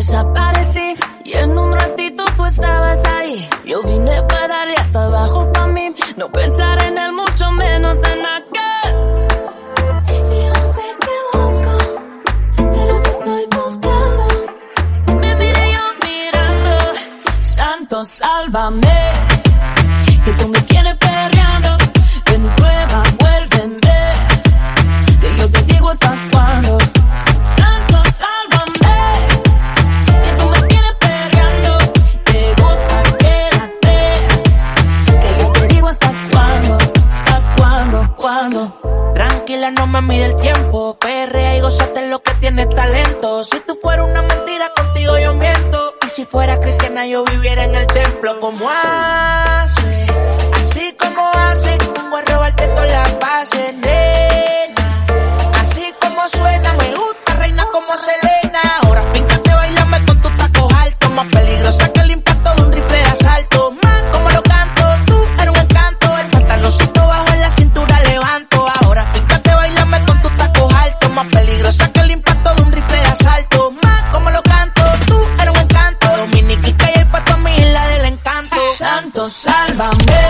desaparecí y en un ratito tú estabas ahí. Yo vine para darle hasta abajo pa' mí, no pensar en él, mucho menos en aquel. Y yo sé que busco, pero te estoy buscando. Me miré yo mirando, santo sálvame, que tú me tienes perreando. Ven y prueba, vuélveme, que yo te digo hasta cuándo. Santo sálvame, que tú me tienes perreando. Te gusta, quédate, que yo te digo hasta cuándo. Tranquila, no me mide el tiempo. Perrea y gózate lo que tienes talento. Si tú fueras una mentira, contigo yo miento. Y si fuera cristiana, yo viviera en el templo. ¿Cómo hace? Así como hace, vengo a robarte todas las bases, nena. Así como suena, me gusta, reina como Selena. Ahora píncate, bailame con tus tacos altos. Más peligrosa que el impacto de un rifle de asalto. Más como lo canto, tú eres un encanto. El pantaloncito bajo en la cintura levanto. Ahora píncate, bailame con tus tacos altos. Más peligrosa que el impacto de un rifle de asalto. Más como lo canto, tú eres un encanto. Dominiquita y el pato a mi isla del encanto. Santo sálvame,